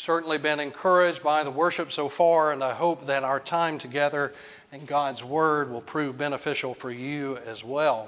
certainly been encouraged by the worship so far, and I hope that our time together in God's Word will prove beneficial for you as well.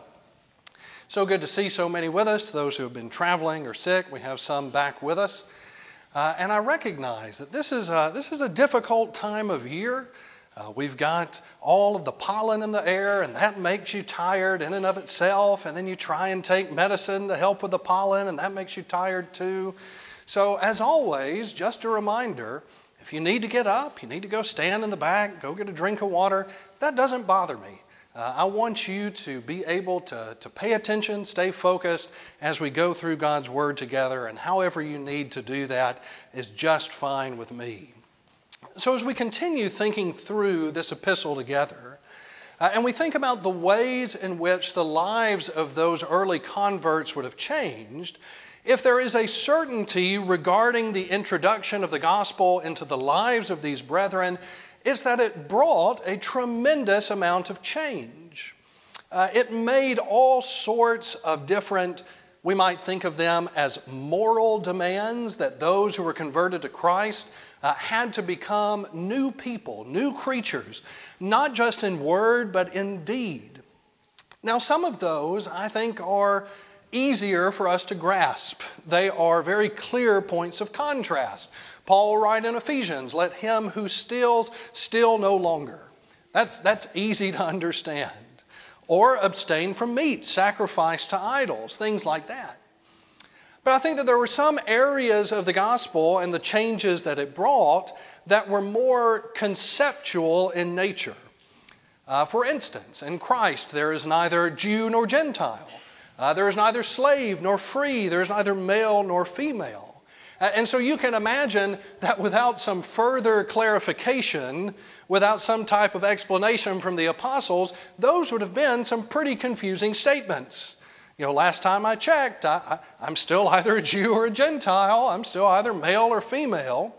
So good to see so many with us. Those who have been traveling or sick, we have some back with us. And I recognize that this is a difficult time of year. We've got all of the pollen in the air, and that makes you tired in and of itself. And then you try and take medicine to help with the pollen, and that makes you tired too. So as always, just a reminder, if you need to get up, you need to go stand in the back, go get a drink of water, that doesn't bother me. I want you to be able to pay attention, stay focused as we go through God's Word together, and however you need to do that is just fine with me. So as we continue thinking through this epistle together, and we think about the ways in which the lives of those early converts would have changed, if there is a certainty regarding the introduction of the gospel into the lives of these brethren, it's that it brought a tremendous amount of change. It made all sorts of different, we might think of them as moral demands, that those who were converted to Christ had to become new people, new creatures, not just in word, but in deed. Now, some of those, I think, are easier for us to grasp. They are very clear points of contrast. Paul will write in Ephesians, let him who steals, steal no longer. That's easy to understand. Or abstain from meat, sacrificed to idols, things like that. But I think that there were some areas of the gospel and the changes that it brought that were more conceptual in nature. For instance, in Christ there is neither Jew nor Gentile. There is neither slave nor free. There is neither male nor female. And so you can imagine that without some further clarification, without some type of explanation from the apostles, those would have been some pretty confusing statements. Last time I checked, I'm still either a Jew or a Gentile. I'm still either male or female.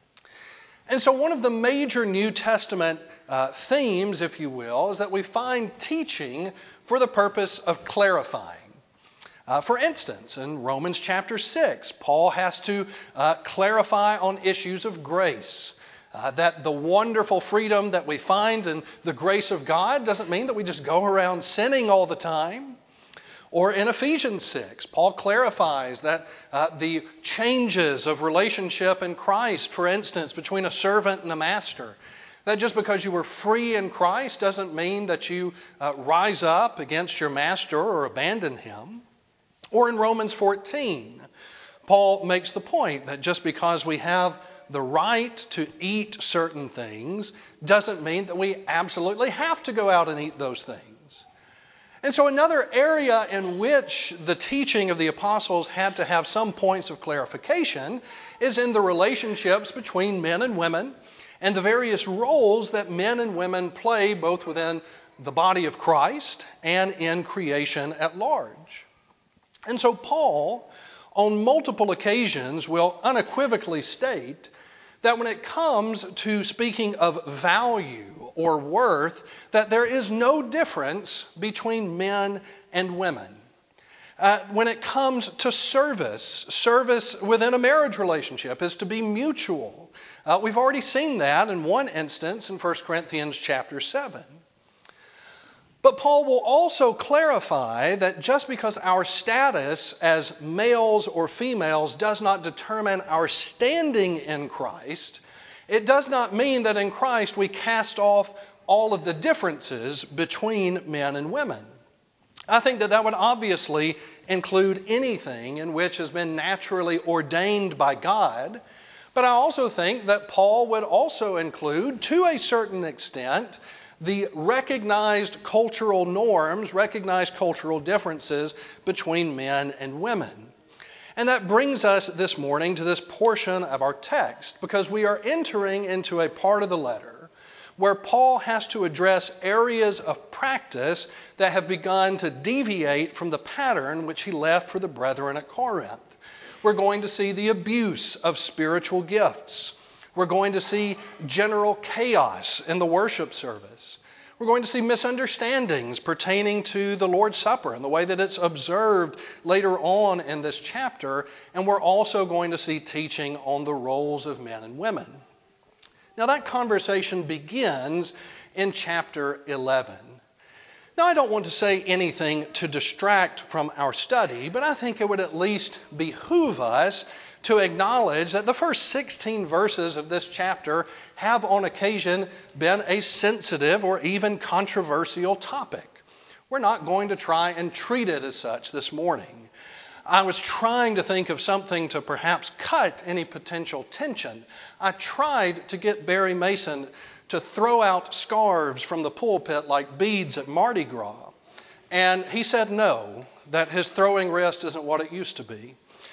And so one of the major New Testament themes, if you will, is that we find teaching for the purpose of clarifying. For instance, in Romans chapter 6, Paul has to clarify on issues of grace. That the wonderful freedom that we find in the grace of God doesn't mean that we just go around sinning all the time. Or in Ephesians 6, Paul clarifies that the changes of relationship in Christ, for instance, between a servant and a master, that just because you were free in Christ doesn't mean that you rise up against your master or abandon him. Or in Romans 14, Paul makes the point that just because we have the right to eat certain things doesn't mean that we absolutely have to go out and eat those things. And so another area in which the teaching of the apostles had to have some points of clarification is in the relationships between men and women and the various roles that men and women play both within the body of Christ and in creation at large. And so Paul, on multiple occasions, will unequivocally state that when it comes to speaking of value or worth, that there is no difference between men and women. When it comes to service within a marriage relationship is to be mutual. We've already seen that in one instance in 1 Corinthians chapter 7. But Paul will also clarify that just because our status as males or females does not determine our standing in Christ, it does not mean that in Christ we cast off all of the differences between men and women. I think that would obviously include anything in which has been naturally ordained by God, but I also think that Paul would also include, to a certain extent, the recognized cultural norms, recognized cultural differences between men and women. And that brings us this morning to this portion of our text, because we are entering into a part of the letter where Paul has to address areas of practice that have begun to deviate from the pattern which he left for the brethren at Corinth. We're going to see the abuse of spiritual gifts. We're going to see general chaos in the worship service. We're going to see misunderstandings pertaining to the Lord's Supper and the way that it's observed later on in this chapter. And we're also going to see teaching on the roles of men and women. Now that conversation begins in chapter 11. Now I don't want to say anything to distract from our study, but I think it would at least behoove us to acknowledge that the first 16 verses of this chapter have on occasion been a sensitive or even controversial topic. We're not going to try and treat it as such this morning. I was trying to think of something to perhaps cut any potential tension. I tried to get Barry Mason to throw out scarves from the pulpit like beads at Mardi Gras. And he said no, that his throwing wrist isn't what it used to be.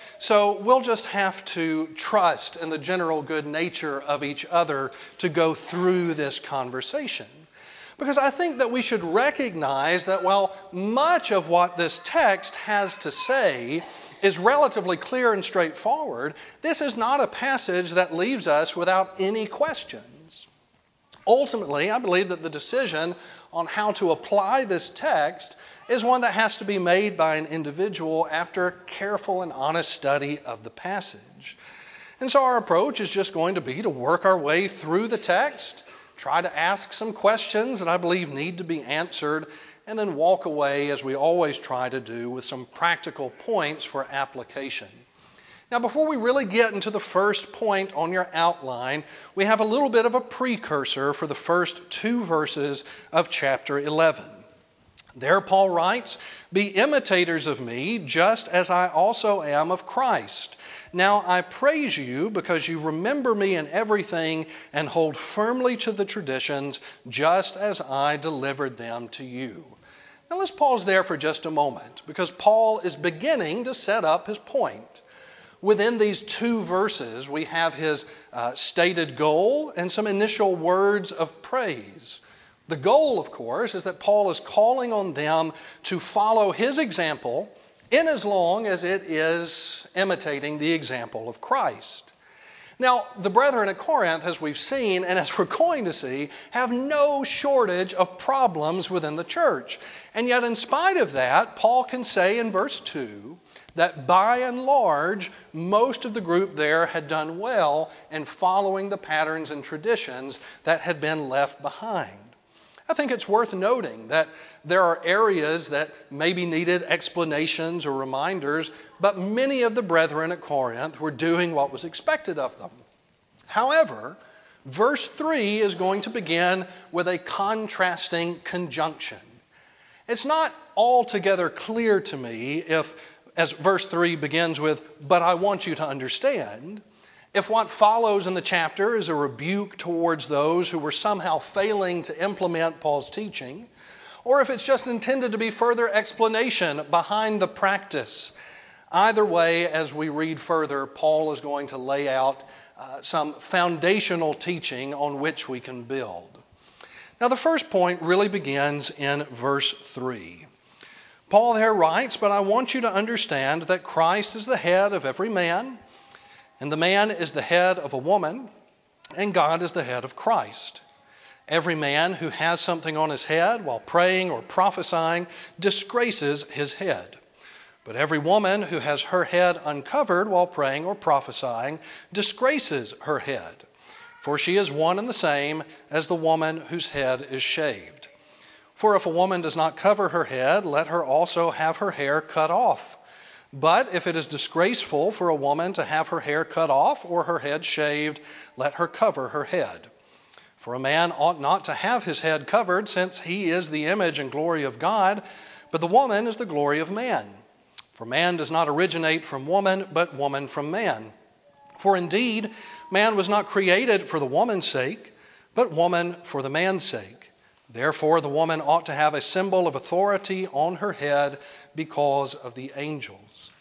So we'll just have to trust in the general good nature of each other to go through this conversation. Because I think that we should recognize that while much of what this text has to say is relatively clear and straightforward, this is not a passage that leaves us without any questions. Ultimately, I believe that the decision on how to apply this text is one that has to be made by an individual after careful and honest study of the passage. And so our approach is just going to be to work our way through the text, try to ask some questions that I believe need to be answered, and then walk away, as we always try to do, with some practical points for application. Now, before we really get into the first point on your outline, we have a little bit of a precursor for the first 2 verses of chapter 11. There Paul writes, "Be imitators of me, just as I also am of Christ. Now I praise you because you remember me in everything and hold firmly to the traditions, just as I delivered them to you." Now let's pause there for just a moment, because Paul is beginning to set up his point. Within these 2 verses, we have his stated goal and some initial words of praise. The goal, of course, is that Paul is calling on them to follow his example in as long as it is imitating the example of Christ. Now, the brethren at Corinth, as we've seen and as we're going to see, have no shortage of problems within the church. And yet, in spite of that, Paul can say in verse 2 that by and large, most of the group there had done well in following the patterns and traditions that had been left behind. I think it's worth noting that there are areas that maybe needed explanations or reminders, but many of the brethren at Corinth were doing what was expected of them. However, verse 3 is going to begin with a contrasting conjunction. It's not altogether clear to me if, as verse 3 begins with, "But I want you to understand," if what follows in the chapter is a rebuke towards those who were somehow failing to implement Paul's teaching, or if it's just intended to be further explanation behind the practice. Either way, as we read further, Paul is going to lay out some foundational teaching on which we can build. Now, the first point really begins in verse 3. Paul there writes, "But I want you to understand that Christ is the head of every man, and the man is the head of a woman, and God is the head of Christ. Every man who has something on his head while praying or prophesying disgraces his head. But every woman who has her head uncovered while praying or prophesying disgraces her head, for she is one and the same as the woman whose head is shaved. For if a woman does not cover her head, let her also have her hair cut off. But if it is disgraceful for a woman to have her hair cut off or her head shaved, let her cover her head. For a man ought not to have his head covered, since he is the image and glory of God, but the woman is the glory of man. For man does not originate from woman, but woman from man. For indeed, man was not created for the woman's sake, but woman for the man's sake. Therefore, the woman ought to have a symbol of authority on her head because of the angels."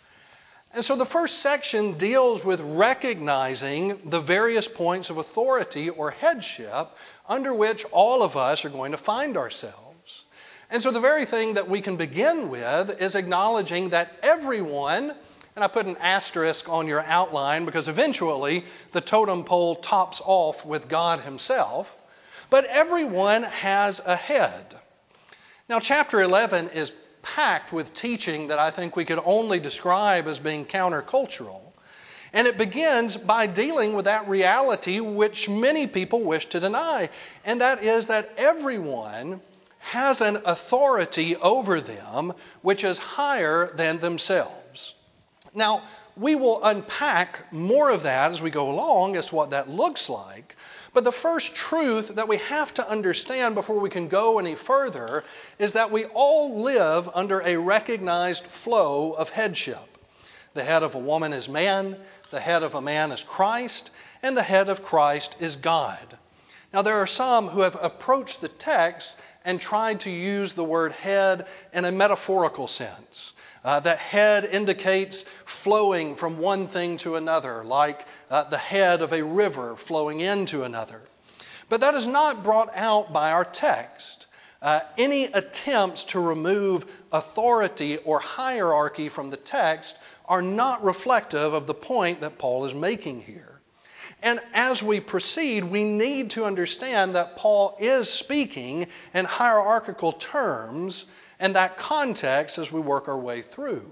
And so the first section deals with recognizing the various points of authority or headship under which all of us are going to find ourselves. And so the very thing that we can begin with is acknowledging that everyone, and I put an asterisk on your outline because eventually the totem pole tops off with God himself, But everyone has a head. Now, chapter 11 is packed with teaching that I think we could only describe as being countercultural. And it begins by dealing with that reality which many people wish to deny, and that is that everyone has an authority over them which is higher than themselves. Now, we will unpack more of that as we go along as to what that looks like. But the first truth that we have to understand before we can go any further is that we all live under a recognized flow of headship. The head of a woman is man, the head of a man is Christ, and the head of Christ is God. Now, there are some who have approached the text and tried to use the word head in a metaphorical sense. That head indicates flowing from one thing to another, like the head of a river flowing into another. But that is not brought out by our text. Any attempts to remove authority or hierarchy from the text are not reflective of the point that Paul is making here. And as we proceed, we need to understand that Paul is speaking in hierarchical terms and that context as we work our way through.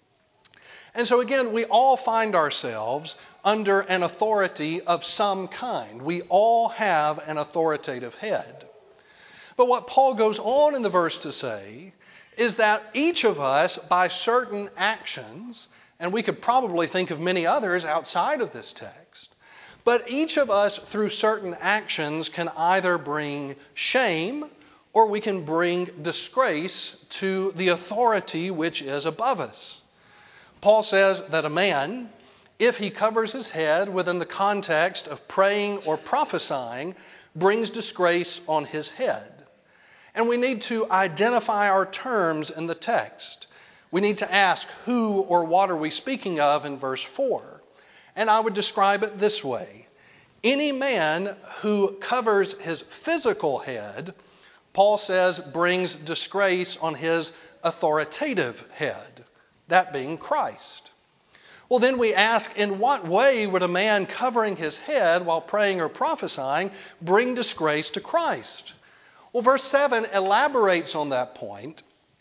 And so again, we all find ourselves under an authority of some kind. We all have an authoritative head. But what Paul goes on in the verse to say is that each of us, by certain actions, and we could probably think of many others outside of this text, but each of us through certain actions can either bring shame or we can bring disgrace to the authority which is above us. Paul says that a man, if he covers his head within the context of praying or prophesying, brings disgrace on his head. And we need to identify our terms in the text. We need to ask who or what are we speaking of in verse 4. And I would describe it this way. Any man who covers his physical head, Paul says, brings disgrace on his authoritative head, that being Christ. Well, then we ask, in what way would a man covering his head while praying or prophesying bring disgrace to Christ? Well, verse 7 elaborates on that point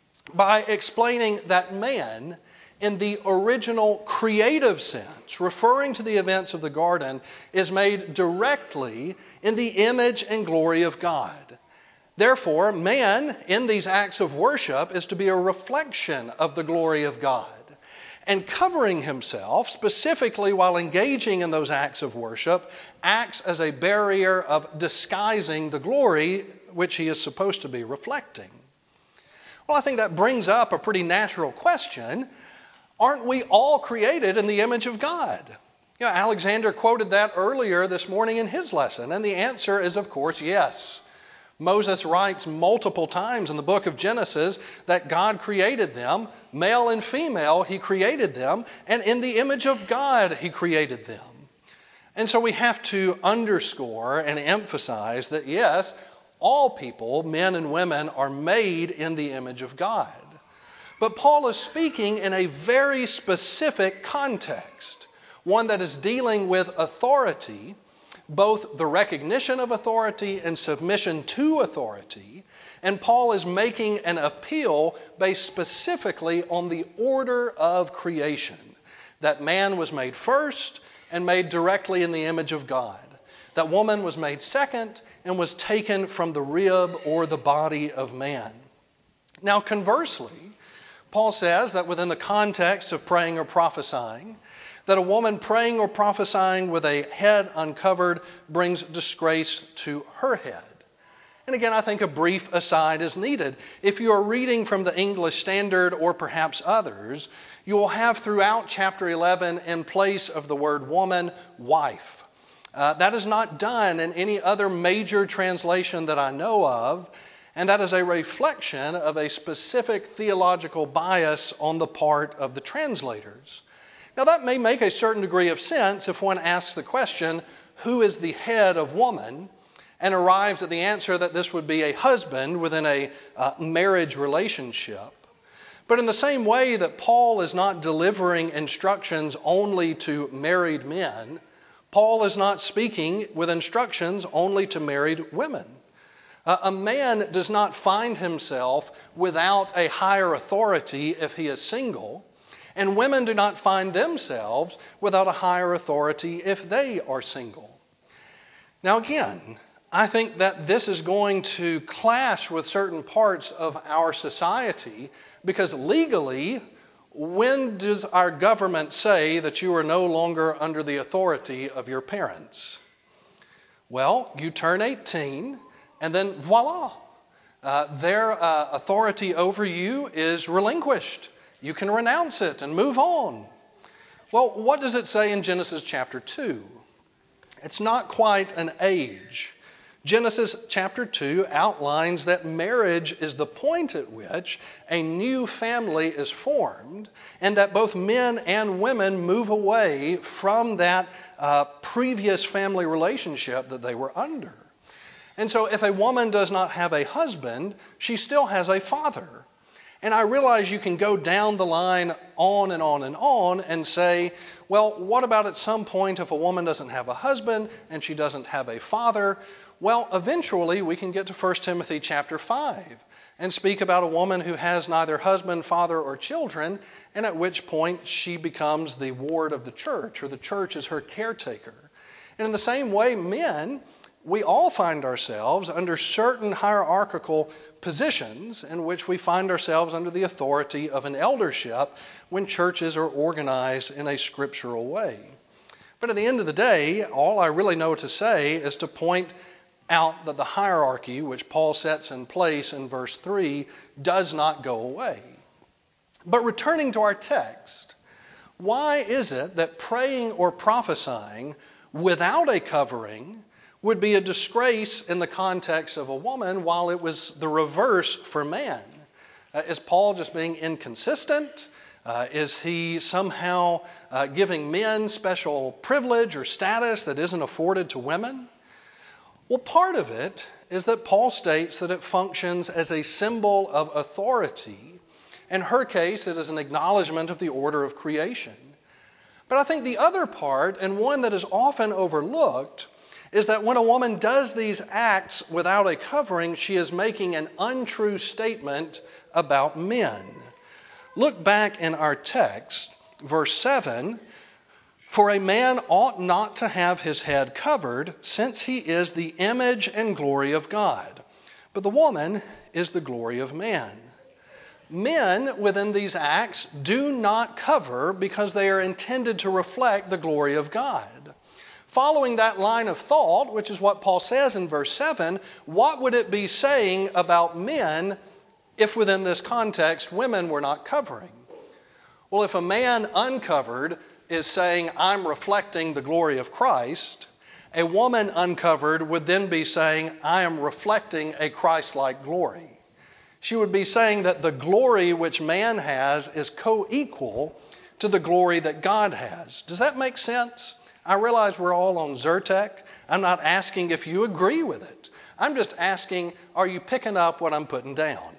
by explaining that man, in the original creative sense, referring to the events of the garden, is made directly in the image and glory of God. Therefore, man in these acts of worship is to be a reflection of the glory of God. And covering himself, specifically while engaging in those acts of worship, acts as a barrier of disguising the glory which he is supposed to be reflecting. Well, I think that brings up a pretty natural question. Aren't we all created in the image of God? You know, Alexander quoted that earlier this morning in his lesson, and the answer is, of course, yes. Moses writes multiple times in the book of Genesis that God created them, male and female, he created them, and in the image of God he created them. And so we have to underscore and emphasize that yes, all people, men and women, are made in the image of God. But Paul is speaking in a very specific context, one that is dealing with authority, both the recognition of authority and submission to authority. And Paul is making an appeal based specifically on the order of creation, that man was made first and made directly in the image of God, that woman was made second and was taken from the rib or the body of man. Now, conversely, Paul says that within the context of praying or prophesying, that a woman praying or prophesying with a head uncovered brings disgrace to her head. And again, I think a brief aside is needed. If you are reading from the English Standard or perhaps others, you will have throughout chapter 11 in place of the word woman, wife. That is not done in any other major translation that I know of, and that is a reflection of a specific theological bias on the part of the translators. Now, that may make a certain degree of sense if one asks the question, who is the head of woman, and arrives at the answer that this would be a husband within a marriage relationship. But in the same way that Paul is not delivering instructions only to married men, Paul is not speaking with instructions only to married women. A man does not find himself without a higher authority if he is single, and women do not find themselves without a higher authority if they are single. Now again, I think that this is going to clash with certain parts of our society because legally, when does our government say that you are no longer under the authority of your parents? Well, you turn 18 and then voila, their authority over you is relinquished. You can renounce it and move on. Well, what does it say in Genesis chapter 2? It's not quite an age. Genesis chapter 2 outlines that marriage is the point at which a new family is formed and that both men and women move away from that previous family relationship that they were under. And so if a woman does not have a husband, she still has a father. And I realize you can go down the line on and on and on and say, well, what about at some point if a woman doesn't have a husband and she doesn't have a father? Well, eventually we can get to 1 Timothy chapter 5 and speak about a woman who has neither husband, father, or children, and at which point she becomes the ward of the church, or the church is her caretaker. And in the same way, men, we all find ourselves under certain hierarchical positions in which we find ourselves under the authority of an eldership when churches are organized in a scriptural way. But at the end of the day, all I really know to say is to point out that the hierarchy which Paul sets in place in verse 3 does not go away. But returning to our text, why is it that praying or prophesying without a covering would be a disgrace in the context of a woman while it was the reverse for man? Is Paul just being inconsistent? Is he somehow giving men special privilege or status that isn't afforded to women? Well, part of it is that Paul states that it functions as a symbol of authority. In her case, it is an acknowledgement of the order of creation. But I think the other part, and one that is often overlooked, is that when a woman does these acts without a covering, she is making an untrue statement about men. Look back in our text, verse 7, "For a man ought not to have his head covered, since he is the image and glory of God. But the woman is the glory of man." Men within these acts do not cover because they are intended to reflect the glory of God. Following that line of thought, which is what Paul says in verse 7, what would it be saying about men if within this context women were not covering? Well, if a man uncovered is saying, "I'm reflecting the glory of Christ," a woman uncovered would then be saying, "I am reflecting a Christ-like glory." She would be saying that the glory which man has is co-equal to the glory that God has. Does that make sense? I realize we're all on Zyrtec. I'm not asking if you agree with it. I'm just asking, are you picking up what I'm putting down?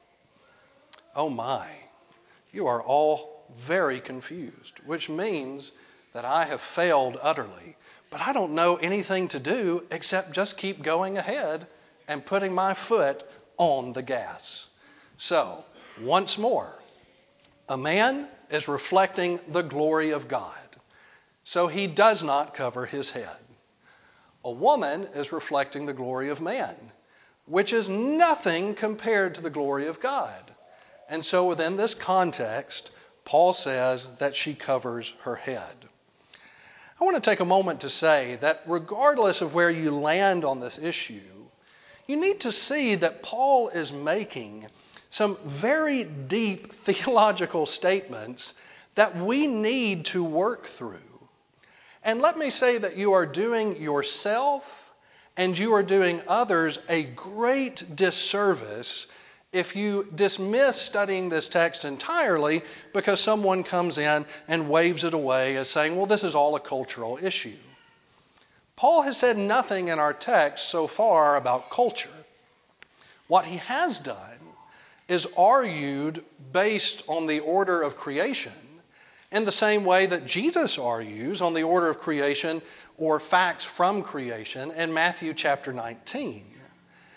Oh my, you are all very confused, which means that I have failed utterly. But I don't know anything to do except just keep going ahead and putting my foot on the gas. So, once more, a man is reflecting the glory of God. So he does not cover his head. A woman is reflecting the glory of man, which is nothing compared to the glory of God. And so within this context, Paul says that she covers her head. I want to take a moment to say that regardless of where you land on this issue, you need to see that Paul is making some very deep theological statements that we need to work through. And let me say that you are doing yourself and you are doing others a great disservice if you dismiss studying this text entirely because someone comes in and waves it away as saying, well, this is all a cultural issue. Paul has said nothing in our text so far about culture. What he has done is argued based on the order of creation in the same way that Jesus argues on the order of creation or facts from creation in Matthew chapter 19.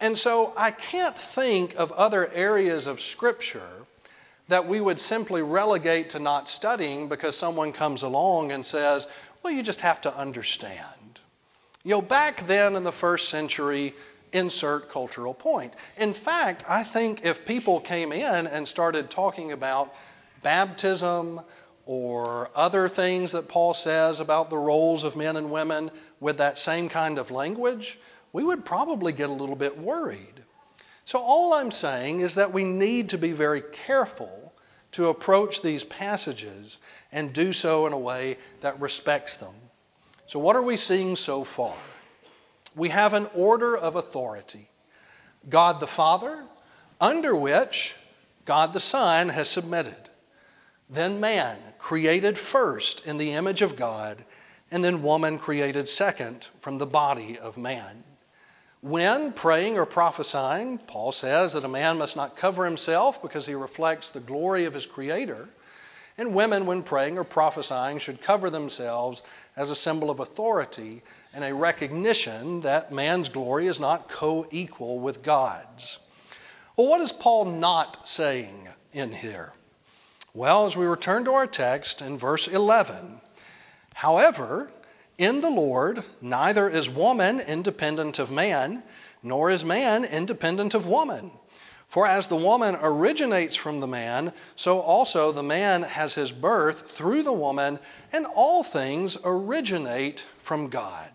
And so I can't think of other areas of Scripture that we would simply relegate to not studying because someone comes along and says, well, you just have to understand. Back then in the first century, insert cultural point. In fact, I think if people came in and started talking about baptism or other things that Paul says about the roles of men and women with that same kind of language, we would probably get a little bit worried. So all I'm saying is that we need to be very careful to approach these passages and do so in a way that respects them. So what are we seeing so far? We have an order of authority. God the Father, under which God the Son has submitted. Then man, created first in the image of God, and then woman created second from the body of man. When praying or prophesying, Paul says that a man must not cover himself because he reflects the glory of his Creator. And women, when praying or prophesying, should cover themselves as a symbol of authority and a recognition that man's glory is not co-equal with God's. Well, what is Paul not saying in here? Well, as we return to our text in verse 11, however, in the Lord, neither is woman independent of man, nor is man independent of woman. For as the woman originates from the man, so also the man has his birth through the woman, and all things originate from God.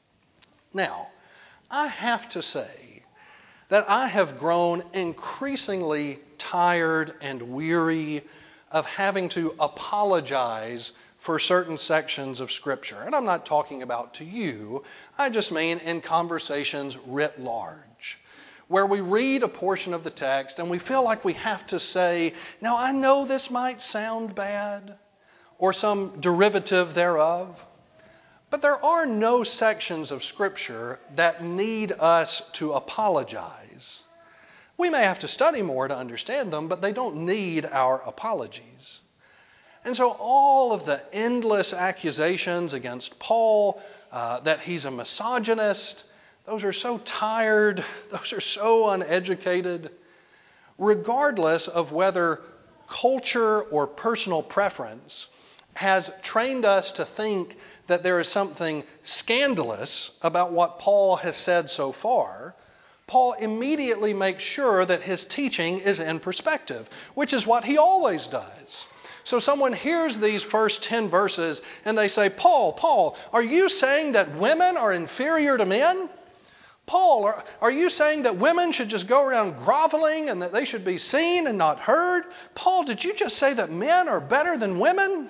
Now, I have to say that I have grown increasingly tired and weary of having to apologize for certain sections of Scripture. And I'm not talking about to you, I just mean in conversations writ large, where we read a portion of the text and we feel like we have to say, now I know this might sound bad, or some derivative thereof, but there are no sections of Scripture that need us to apologize. We may have to study more to understand them, but they don't need our apologies. And so all of the endless accusations against Paul that he's a misogynist, those are so tired, those are so uneducated, regardless of whether culture or personal preference has trained us to think that there is something scandalous about what Paul has said so far. Paul immediately makes sure that his teaching is in perspective, which is what he always does. So someone hears these first 10 verses and they say, Paul, are you saying that women are inferior to men? Paul, are you saying that women should just go around groveling and that they should be seen and not heard? Paul, did you just say that men are better than women?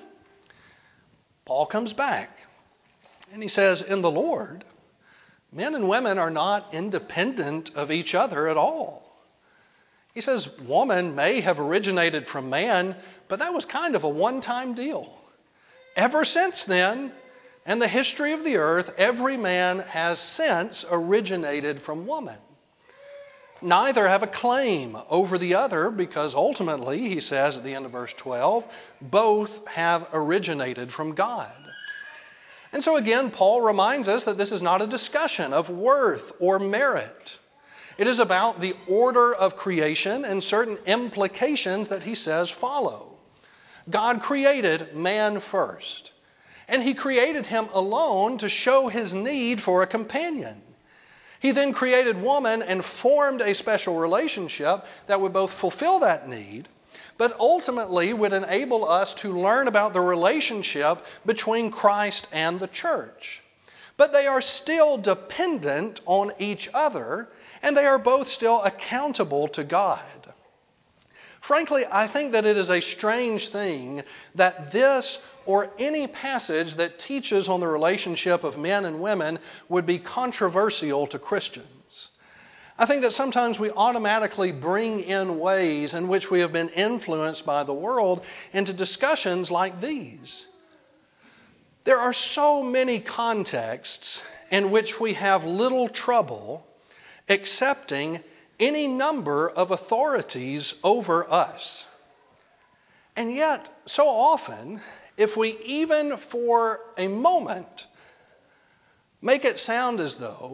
Paul comes back and he says, in the Lord, men and women are not independent of each other at all. He says woman may have originated from man, but that was kind of a one-time deal. Ever since then, in the history of the earth, every man has since originated from woman. Neither have a claim over the other because ultimately, he says at the end of verse 12, both have originated from God. And so again, Paul reminds us that this is not a discussion of worth or merit. It is about the order of creation and certain implications that he says follow. God created man first, and he created him alone to show his need for a companion. He then created woman and formed a special relationship that would both fulfill that need, but ultimately would enable us to learn about the relationship between Christ and the church. But they are still dependent on each other, and they are both still accountable to God. Frankly, I think that it is a strange thing that this or any passage that teaches on the relationship of men and women would be controversial to Christians. I think that sometimes we automatically bring in ways in which we have been influenced by the world into discussions like these. There are so many contexts in which we have little trouble accepting any number of authorities over us. And yet, so often, if we even for a moment make it sound as though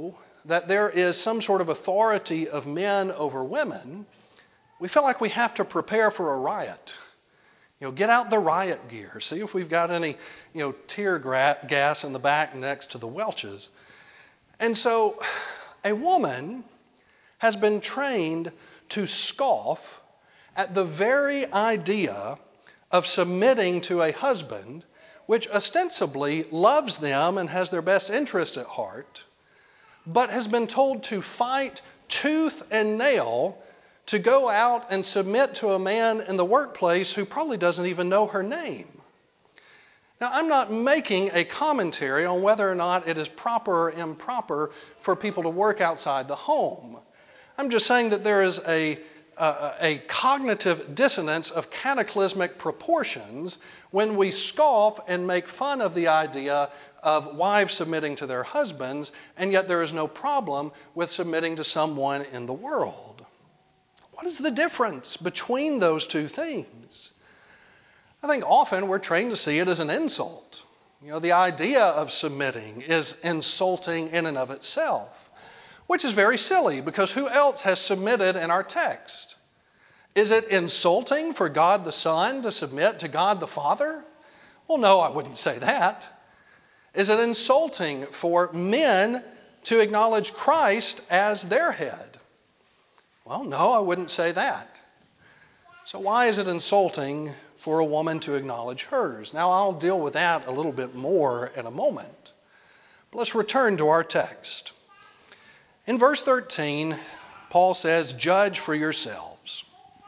that there is some sort of authority of men over women, we feel like we have to prepare for a riot. Get out the riot gear. See if we've got any, tear gas in the back next to the Welches. And so a woman has been trained to scoff at the very idea of submitting to a husband which ostensibly loves them and has their best interest at heart, but has been told to fight tooth and nail to go out and submit to a man in the workplace who probably doesn't even know her name. Now, I'm not making a commentary on whether or not it is proper or improper for people to work outside the home. I'm just saying that there is a cognitive dissonance of cataclysmic proportions when we scoff and make fun of the idea of wives submitting to their husbands, and yet there is no problem with submitting to someone in the world. What is the difference between those two things? I think often we're trained to see it as an insult. The idea of submitting is insulting in and of itself, which is very silly because who else has submitted in our text? Is it insulting for God the Son to submit to God the Father? Well, no, I wouldn't say that. Is it insulting for men to acknowledge Christ as their head? Well, no, I wouldn't say that. So why is it insulting for a woman to acknowledge hers? Now, I'll deal with that a little bit more in a moment. But let's return to our text. In verse 13, Paul says, "Judge for yourselves.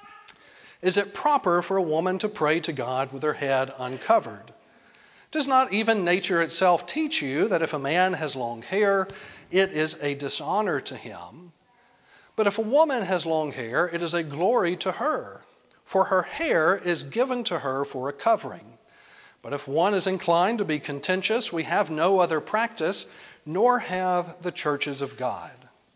Is it proper for a woman to pray to God with her head uncovered? Does not even nature itself teach you that if a man has long hair, it is a dishonor to him? But if a woman has long hair, it is a glory to her, for her hair is given to her for a covering. But if one is inclined to be contentious, we have no other practice, nor have the churches of God."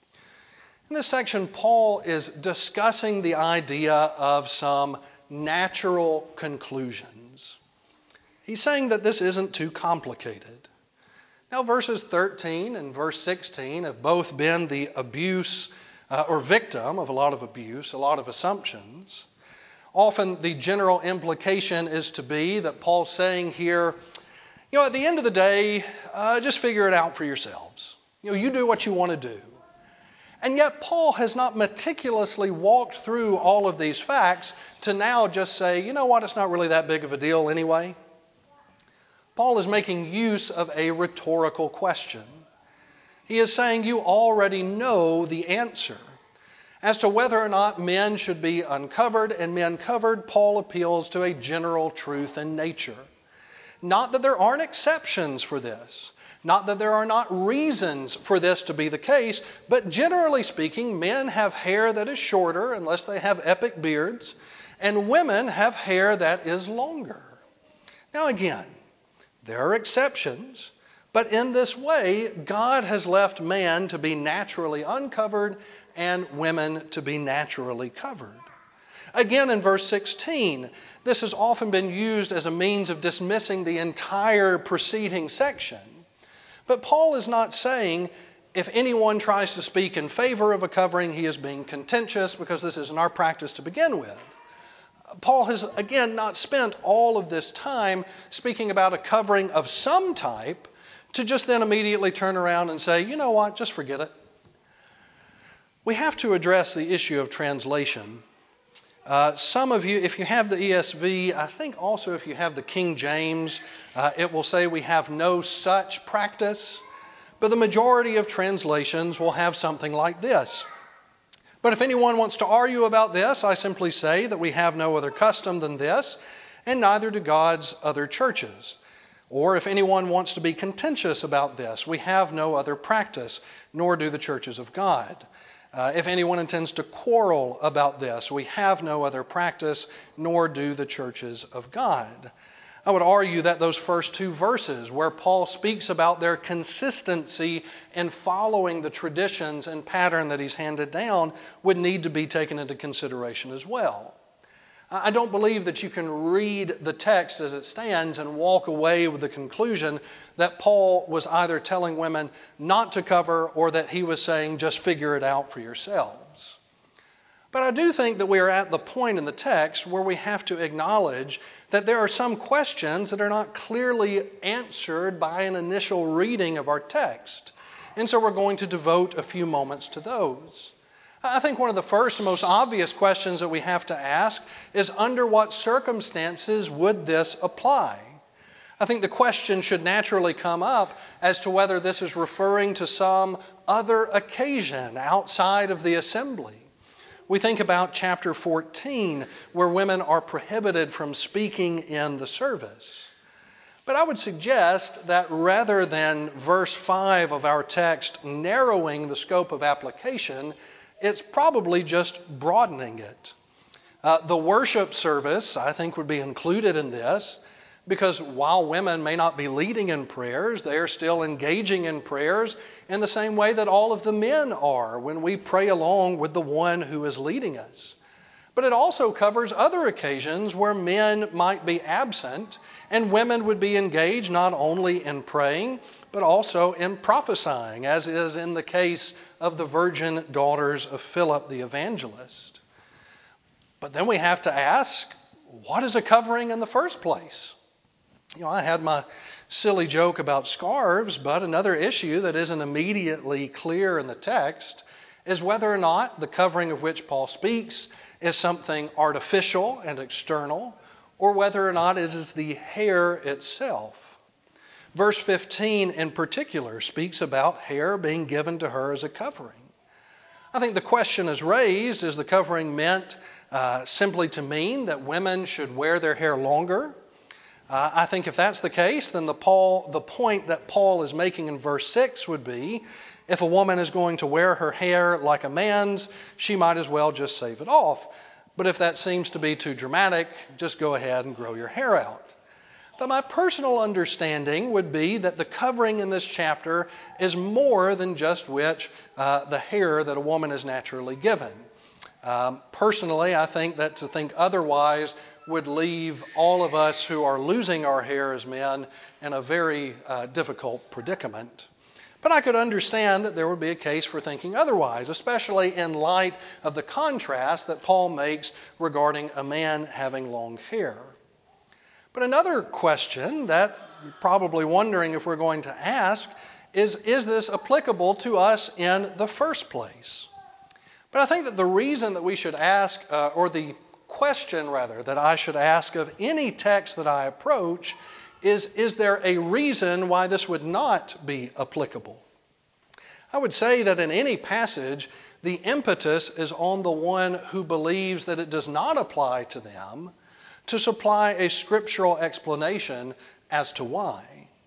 In this section, Paul is discussing the idea of some natural conclusions. He's saying that this isn't too complicated. Now, verses 13 and verse 16 have both been the abuse or victim of a lot of abuse, a lot of assumptions. Often the general implication is to be that Paul's saying here, at the end of the day, just figure it out for yourselves. You do what you want to do. And yet Paul has not meticulously walked through all of these facts to now just say, it's not really that big of a deal anyway. Paul is making use of a rhetorical question. He is saying you already know the answer. As to whether or not men should be uncovered and men covered, Paul appeals to a general truth in nature. Not that there aren't exceptions for this. Not that there are not reasons for this to be the case, but generally speaking, men have hair that is shorter unless they have epic beards, and women have hair that is longer. Now again, there are exceptions, but in this way, God has left man to be naturally uncovered and women to be naturally covered. Again, in verse 16, this has often been used as a means of dismissing the entire preceding section. But Paul is not saying if anyone tries to speak in favor of a covering, he is being contentious because this isn't our practice to begin with. Paul has, again, not spent all of this time speaking about a covering of some type to just then immediately turn around and say, just forget it. We have to address the issue of translation. Some of you, if you have the ESV, I think also if you have the King James, it will say we have no such practice. But the majority of translations will have something like this. But if anyone wants to argue about this, I simply say that we have no other custom than this, and neither do God's other churches. Or if anyone wants to be contentious about this, we have no other practice, nor do the churches of God. If anyone intends to quarrel about this, we have no other practice, nor do the churches of God. I would argue that those first two verses where Paul speaks about their consistency in following the traditions and pattern that he's handed down would need to be taken into consideration as well. I don't believe that you can read the text as it stands and walk away with the conclusion that Paul was either telling women not to cover or that he was saying just figure it out for yourselves. But I do think that we are at the point in the text where we have to acknowledge that there are some questions that are not clearly answered by an initial reading of our text. And so we're going to devote a few moments to those. I think one of the first and most obvious questions that we have to ask is, under what circumstances would this apply? I think the question should naturally come up as to whether this is referring to some other occasion outside of the assembly. We think about chapter 14, where women are prohibited from speaking in the service. But I would suggest that rather than verse 5 of our text narrowing the scope of application, it's probably just broadening it. The worship service, I think, would be included in this, because while women may not be leading in prayers, they are still engaging in prayers in the same way that all of the men are when we pray along with the one who is leading us. But it also covers other occasions where men might be absent and women would be engaged not only in praying, but also in prophesying, as is in the case of the virgin daughters of Philip the evangelist. But then we have to ask, what is a covering in the first place? I had my silly joke about scarves, but another issue that isn't immediately clear in the text is whether or not the covering of which Paul speaks is something artificial and external, or whether or not it is the hair itself. Verse 15 in particular speaks about hair being given to her as a covering. I think the question is raised, is the covering meant simply to mean that women should wear their hair longer? I think if that's the case, then the point that Paul is making in verse 6 would be, if a woman is going to wear her hair like a man's, she might as well just shave it off. But if that seems to be too dramatic, just go ahead and grow your hair out. But my personal understanding would be that the covering in this chapter is more than just the hair that a woman is naturally given. Personally, I think that to think otherwise would leave all of us who are losing our hair as men in a very difficult predicament. But I could understand that there would be a case for thinking otherwise, especially in light of the contrast that Paul makes regarding a man having long hair. But another question that you're probably wondering if we're going to ask is this applicable to us in the first place? But I think that the reason that we should ask, or the question rather, that I should ask of any text that I approach is there a reason why this would not be applicable? I would say that in any passage, the impetus is on the one who believes that it does not apply to them to supply a scriptural explanation as to why.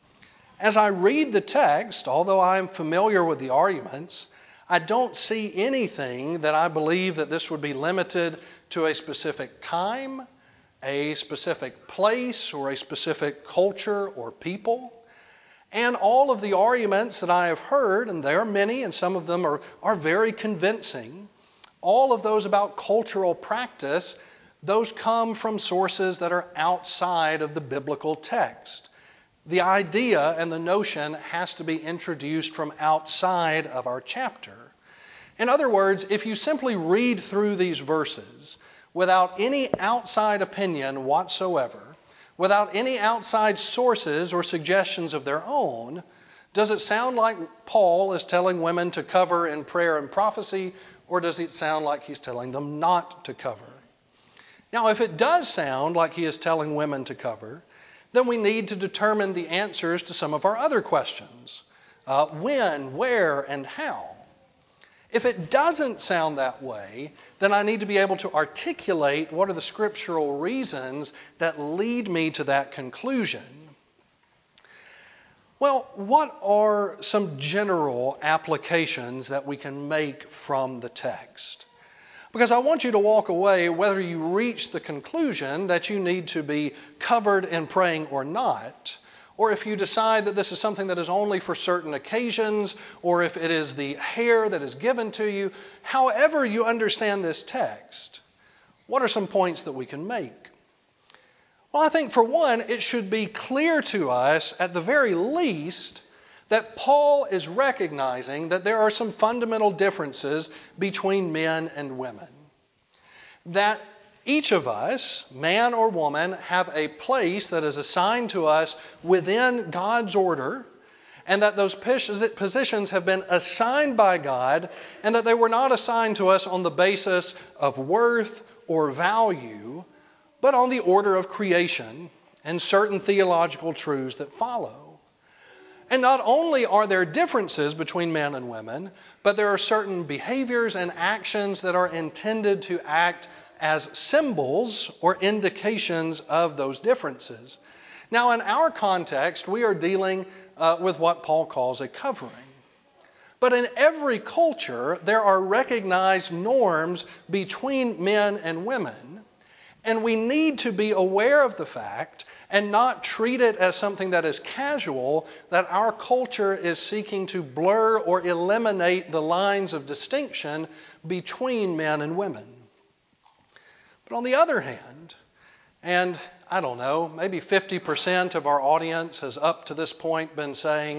As I read the text, although I am familiar with the arguments, I don't see anything that I believe that this would be limited to a specific time, a specific place, or a specific culture or people. And all of the arguments that I have heard, and there are many, and some of them are very convincing, all of those about cultural practice, those come from sources that are outside of the biblical text. The idea and the notion has to be introduced from outside of our chapter. In other words, if you simply read through these verses without any outside opinion whatsoever, without any outside sources or suggestions of their own, does it sound like Paul is telling women to cover in prayer and prophecy, or does it sound like he's telling them not to cover? Now, if it does sound like he is telling women to cover, then we need to determine the answers to some of our other questions. When, where, and how. If it doesn't sound that way, then I need to be able to articulate what are the scriptural reasons that lead me to that conclusion. Well, what are some general applications that we can make from the text? Because I want you to walk away, whether you reach the conclusion that you need to be covered in praying or not, or if you decide that this is something that is only for certain occasions, or if it is the hair that is given to you, however you understand this text, What are some points that we can make? Well, I think for one, it should be clear to us at the very least that Paul is recognizing that there are some fundamental differences between men and women. That each of us, man or woman, have a place that is assigned to us within God's order, and that those positions have been assigned by God, and that they were not assigned to us on the basis of worth or value, but on the order of creation and certain theological truths that follow. And not only are there differences between men and women, but there are certain behaviors and actions that are intended to act as symbols or indications of those differences. Now, in our context, we are dealing with what Paul calls a covering. But in every culture, there are recognized norms between men and women, and we need to be aware of the fact and not treat it as something that is casual, that our culture is seeking to blur or eliminate the lines of distinction between men and women. But on the other hand, and I don't know, maybe 50% of our audience has up to this point been saying,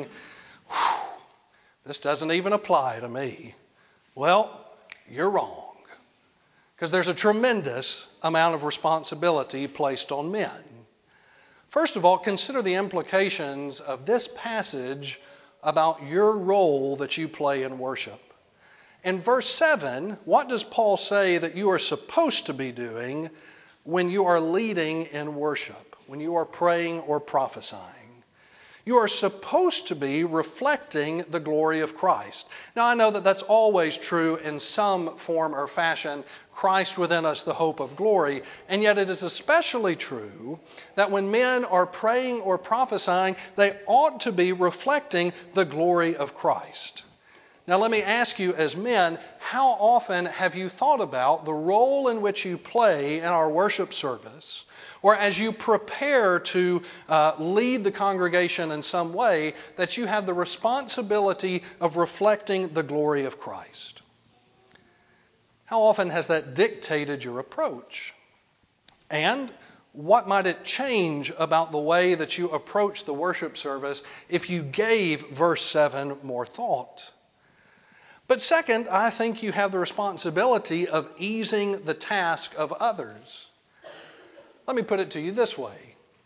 this doesn't even apply to me. Well, you're wrong. Because there's a tremendous amount of responsibility placed on men. First of all, consider the implications of this passage about your role that you play in worship. In verse 7, what does Paul say that you are supposed to be doing when you are leading in worship, when you are praying or prophesying? You are supposed to be reflecting the glory of Christ. Now, I know that that's always true in some form or fashion, Christ within us, the hope of glory. And yet it is especially true that when men are praying or prophesying, they ought to be reflecting the glory of Christ. Now, let me ask you as men, how often have you thought about the role in which you play in our worship service, or as you prepare to lead the congregation in some way, that you have the responsibility of reflecting the glory of Christ? How often has that dictated your approach? And what might it change about the way that you approach the worship service if you gave verse 7 more thought? But second, I think you have the responsibility of easing the task of others. Let me put it to you this way.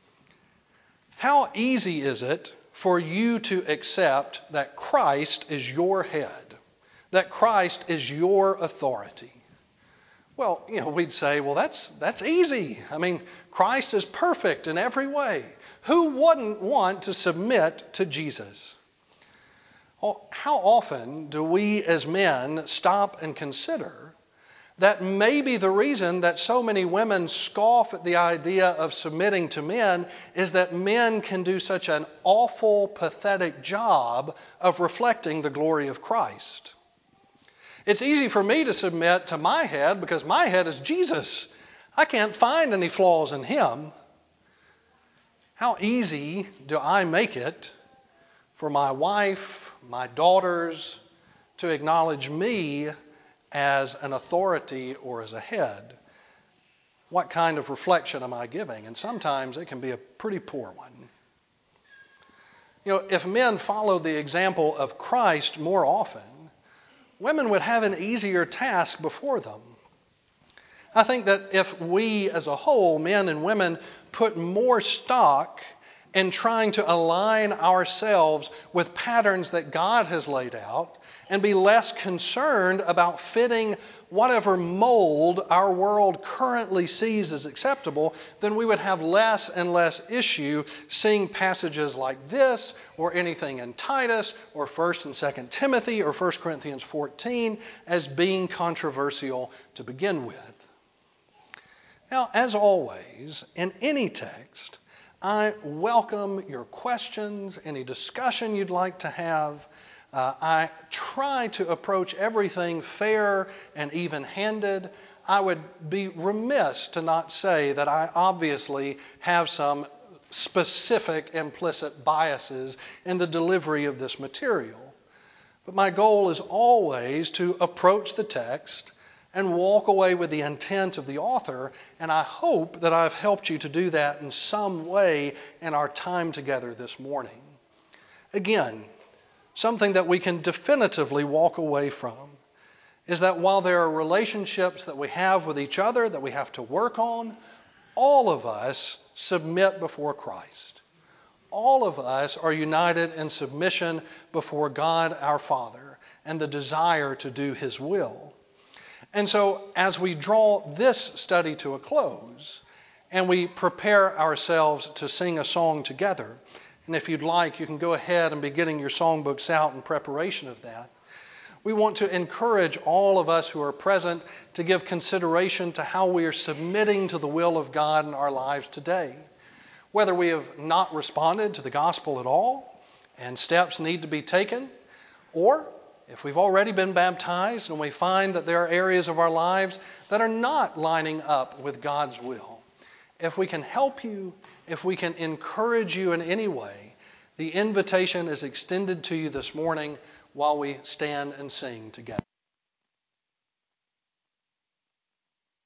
How easy is it for you to accept that Christ is your head, that Christ is your authority? Well, we'd say, well, that's easy. I mean, Christ is perfect in every way. Who wouldn't want to submit to Jesus? Well, how often do we as men stop and consider that maybe the reason that so many women scoff at the idea of submitting to men is that men can do such an awful, pathetic job of reflecting the glory of Christ? It's easy for me to submit to my head because my head is Jesus. I can't find any flaws in him. How easy do I make it for my wife, my daughters, to acknowledge me as an authority or as a head? What kind of reflection am I giving? And sometimes it can be a pretty poor one. If men followed the example of Christ more often, women would have an easier task before them. I think that if we as a whole, men and women, put more stock in trying to align ourselves with patterns that God has laid out and be less concerned about fitting whatever mold our world currently sees as acceptable, then we would have less and less issue seeing passages like this or anything in Titus or 1 and 2 Timothy or 1 Corinthians 14 as being controversial to begin with. Now, as always, in any text, I welcome your questions, any discussion you'd like to have. I try to approach everything fair and even-handed. I would be remiss to not say that I obviously have some specific implicit biases in the delivery of this material. But my goal is always to approach the text and walk away with the intent of the author, and I hope that I've helped you to do that in some way in our time together this morning. Again, something that we can definitively walk away from is that while there are relationships that we have with each other that we have to work on, all of us submit before Christ. All of us are united in submission before God our Father and the desire to do His will. And so as we draw this study to a close and we prepare ourselves to sing a song together, and if you'd like, you can go ahead and be getting your songbooks out in preparation of that. We want to encourage all of us who are present to give consideration to how we are submitting to the will of God in our lives today. Whether we have not responded to the gospel at all and steps need to be taken, or if we've already been baptized and we find that there are areas of our lives that are not lining up with God's will. If we can help you, if we can encourage you in any way, the invitation is extended to you this morning while we stand and sing together.